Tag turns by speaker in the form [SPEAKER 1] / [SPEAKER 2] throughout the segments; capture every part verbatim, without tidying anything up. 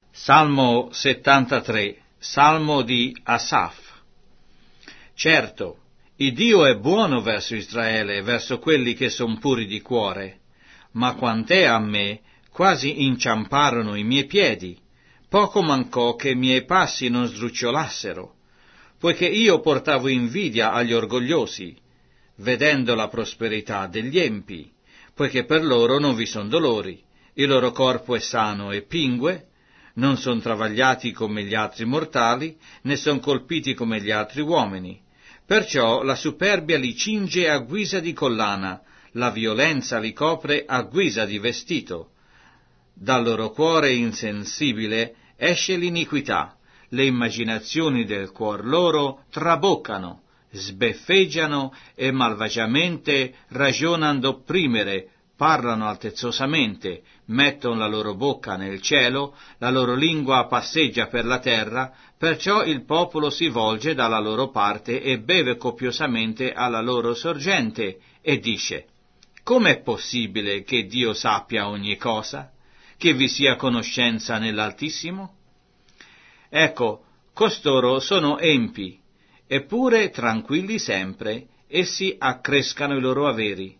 [SPEAKER 1] Salmo settantatré, Salmo di Asaf. Certo, il Dio è buono verso Israele, verso quelli che son puri di cuore, ma quant'è a me, quasi inciamparono i miei piedi, poco mancò che i miei passi non sdrucciolassero, poiché io portavo invidia agli orgogliosi, vedendo la prosperità degli empi, poiché per loro non vi son dolori, il loro corpo è sano e pingue, non son travagliati come gli altri mortali, né son colpiti come gli altri uomini. Perciò la superbia li cinge a guisa di collana, la violenza li copre a guisa di vestito. Dal loro cuore insensibile esce l'iniquità, le immaginazioni del cuor loro traboccano, sbeffeggiano e malvagiamente ragionan d'opprimere, parlano altezzosamente, metton la loro bocca nel cielo, la loro lingua passeggia per la terra, perciò il popolo si volge dalla loro parte e beve copiosamente alla loro sorgente, e dice: com'è possibile che Dio sappia ogni cosa? Che vi sia conoscenza nell'Altissimo? Ecco, costoro sono empi, eppure tranquilli sempre, essi accrescano i loro averi.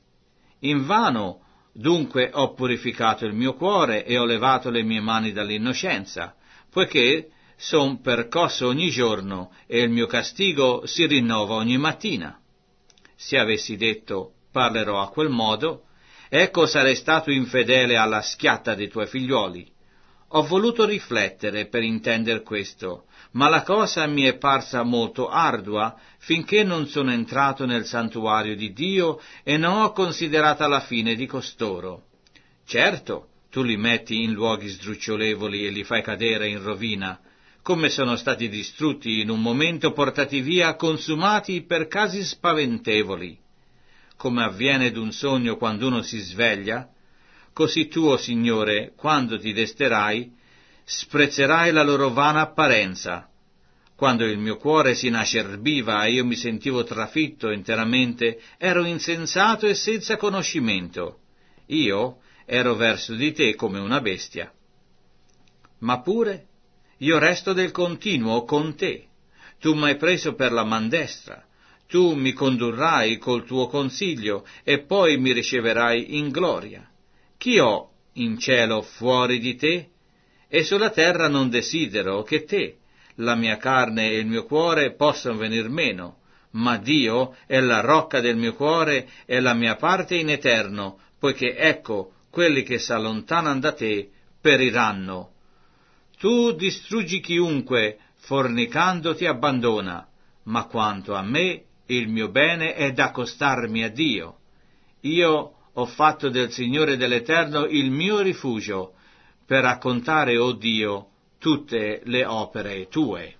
[SPEAKER 1] Invano dunque ho purificato il mio cuore e ho levato le mie mani dall'innocenza, poiché son percosso ogni giorno e il mio castigo si rinnova ogni mattina. Se avessi detto, parlerò a quel modo, ecco sarei stato infedele alla schiatta dei tuoi figliuoli. Ho voluto riflettere per intender questo, ma la cosa mi è parsa molto ardua finché non sono entrato nel santuario di Dio e non ho considerata la fine di costoro. Certo, tu li metti in luoghi sdrucciolevoli e li fai cadere in rovina, come sono stati distrutti in un momento, portati via, consumati per casi spaventevoli. Come avviene d'un sogno quando uno si sveglia, così tu, o Signore, quando ti desterai, sprezzerai la loro vana apparenza. Quando il mio cuore si inacerbiva e io mi sentivo trafitto interamente, ero insensato e senza conoscimento. Io ero verso di te come una bestia. Ma pure io resto del continuo con te. Tu m'hai preso per la man destra. Tu mi condurrai col tuo consiglio e poi mi riceverai in gloria. Chi ho in cielo fuori di te? E sulla terra non desidero che te, la mia carne e il mio cuore possano venir meno, ma Dio è la rocca del mio cuore e la mia parte in eterno, poiché ecco, quelli che s'allontanan da te periranno. Tu distruggi chiunque, fornicando ti abbandona, ma quanto a me, il mio bene è d'accostarmi a Dio. Io ho fatto del Signore dell'Eterno il mio rifugio, per raccontare, o Dio, tutte le opere tue.